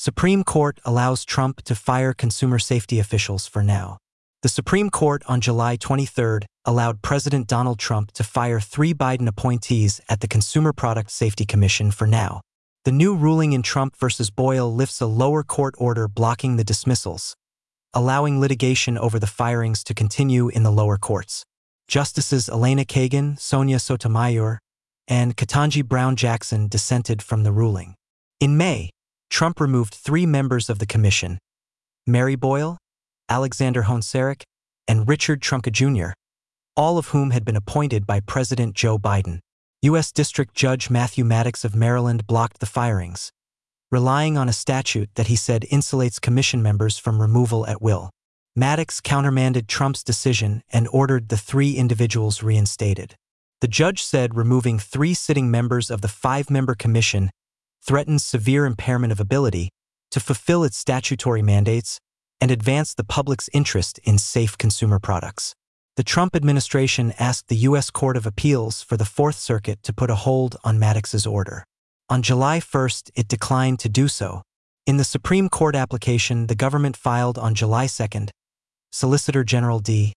Supreme Court allows Trump to fire consumer safety officials for now. The Supreme Court on July 23 allowed President Donald Trump to fire 3 Biden appointees at the Consumer Product Safety Commission for now. The new ruling in Trump v. Boyle lifts a lower court order blocking the dismissals, allowing litigation over the firings to continue in the lower courts. Justices Elena Kagan, Sonia Sotomayor, and Ketanji Brown Jackson dissented from the ruling. In May, Trump removed 3 members of the commission: Mary Boyle, Alexander Honceric, and Richard Trumka Jr., all of whom had been appointed by President Joe Biden. U.S. District Judge Matthew Maddox of Maryland blocked the firings, relying on a statute that he said insulates commission members from removal at will. Maddox countermanded Trump's decision and ordered the 3 individuals reinstated. The judge said removing 3 sitting members of the 5-member commission threatens severe impairment of ability to fulfill its statutory mandates and advance the public's interest in safe consumer products. The Trump administration asked the U.S. Court of Appeals for the Fourth Circuit to put a hold on Maddox's order. On July 1st, it declined to do so. In the Supreme Court application the government filed on July 2nd, Solicitor General D.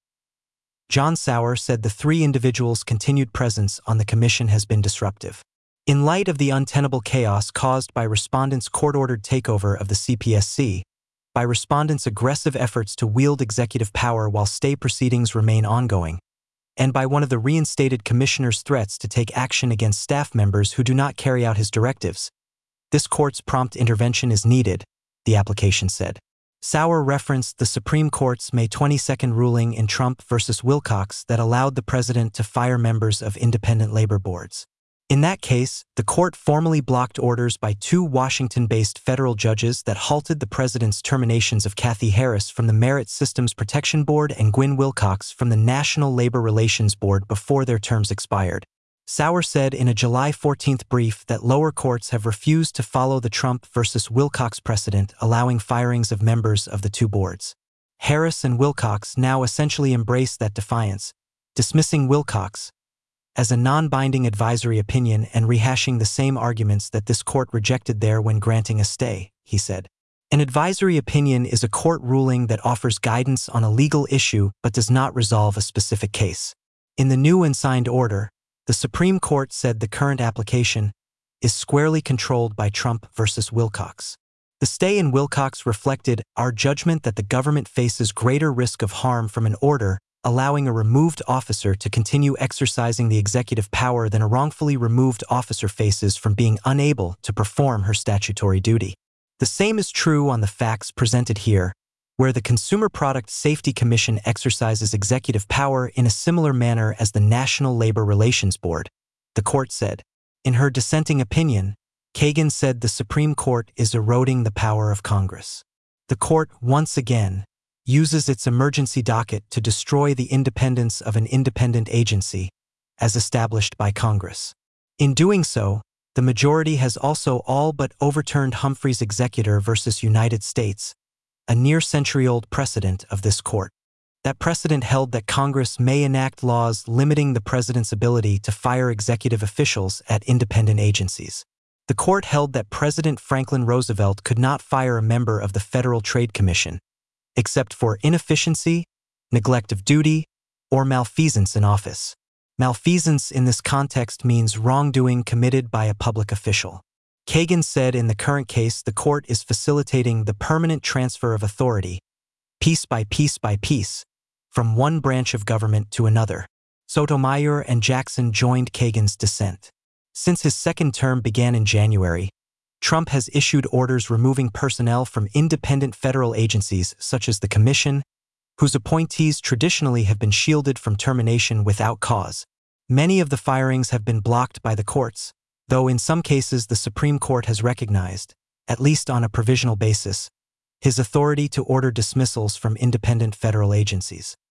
John Sauer said the 3 individuals' continued presence on the commission has been disruptive. In light of the untenable chaos caused by respondents' court-ordered takeover of the CPSC, by respondents' aggressive efforts to wield executive power while stay proceedings remain ongoing, and by one of the reinstated commissioner's threats to take action against staff members who do not carry out his directives, this court's prompt intervention is needed, the application said. Sauer referenced the Supreme Court's May 22 ruling in Trump v. Wilcox that allowed the president to fire members of independent labor boards. In that case, the court formally blocked orders by 2 Washington-based federal judges that halted the president's terminations of Kathy Harris from the Merit Systems Protection Board and Gwen Wilcox from the National Labor Relations Board before their terms expired. Sauer said in a July 14 brief that lower courts have refused to follow the Trump v. Wilcox precedent allowing firings of members of the 2 boards. Harris and Wilcox now essentially embrace that defiance, dismissing Wilcox as a non-binding advisory opinion and rehashing the same arguments that this court rejected there when granting a stay, he said. An advisory opinion is a court ruling that offers guidance on a legal issue but does not resolve a specific case. In the new and signed order, the Supreme Court said the current application is squarely controlled by Trump v. Wilcox. The stay in Wilcox reflected our judgment that the government faces greater risk of harm from an order allowing a removed officer to continue exercising the executive power than a wrongfully removed officer faces from being unable to perform her statutory duty. The same is true on the facts presented here, where the Consumer Product Safety Commission exercises executive power in a similar manner as the National Labor Relations Board, the court said. In her dissenting opinion, Kagan said the Supreme Court is eroding the power of Congress. The court, once again, uses its emergency docket to destroy the independence of an independent agency, as established by Congress. In doing so, the majority has also all but overturned Humphrey's Executor v. United States, a near-century-old precedent of this court. That precedent held that Congress may enact laws limiting the president's ability to fire executive officials at independent agencies. The court held that President Franklin Roosevelt could not fire a member of the Federal Trade Commission, except for inefficiency, neglect of duty, or malfeasance in office. Malfeasance in this context means wrongdoing committed by a public official. Kagan said in the current case the court is facilitating the permanent transfer of authority, piece by piece by piece, from one branch of government to another. Sotomayor and Jackson joined Kagan's dissent. Since his second term began in January, Trump has issued orders removing personnel from independent federal agencies such as the Commission, whose appointees traditionally have been shielded from termination without cause. Many of the firings have been blocked by the courts, though in some cases the Supreme Court has recognized, at least on a provisional basis, his authority to order dismissals from independent federal agencies.